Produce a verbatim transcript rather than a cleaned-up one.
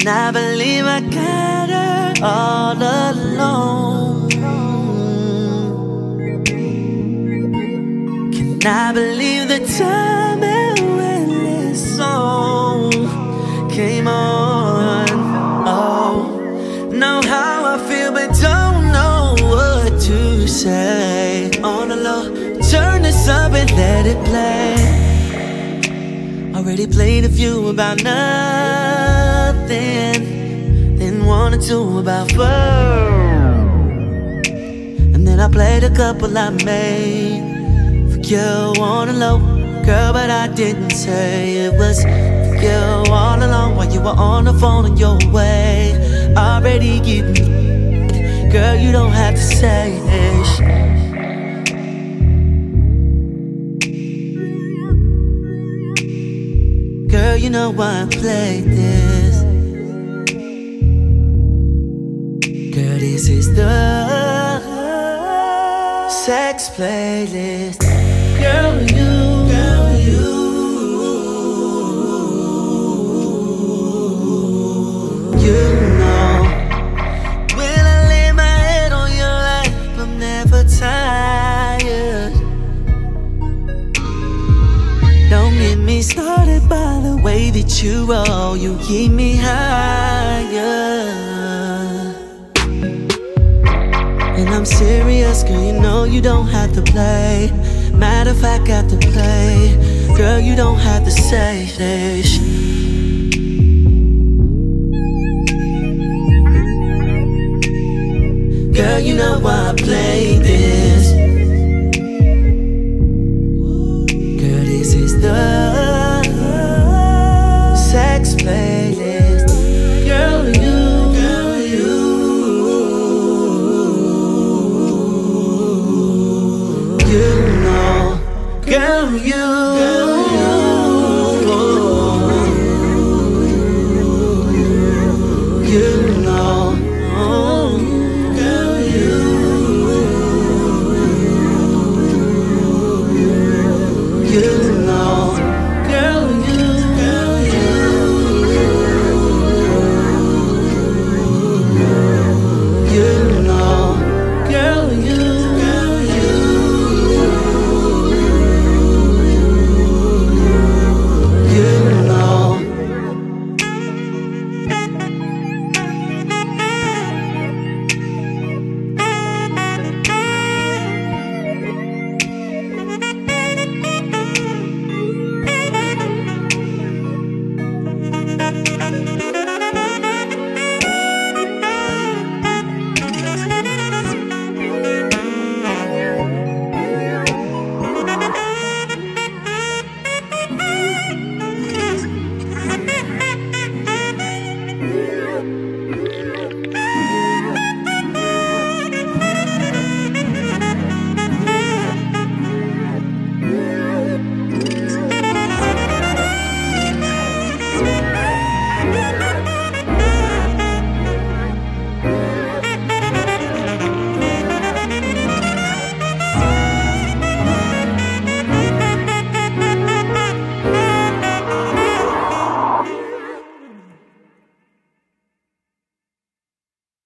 And I believe I got her all alone. Can I believe the time and when this song came on? Oh, know how I feel but don't know what to say. On the low, turn this up and let it play. Already played a few about nothing, then one or two about fur, and then I played a couple I made for you on the low, girl, but I didn't say it was for you all along while you were on the phone on your way. Already getting, girl, you don't have to say this. Girl, you know why I played this. Girl, this is the sex playlist. Girl, you, girl, you, you know. When I lay my head on your lap, I'm never tired. Don't get me started by the way that you roll. You keep me higher. And I'm serious, girl, you know you don't have to play. Matter of fact, got to play. Girl, you don't have to say this. Girl, you know why I play this. Girl, this is the sex playlist. Girl, you, girl, you, you know. Girl, you, girl,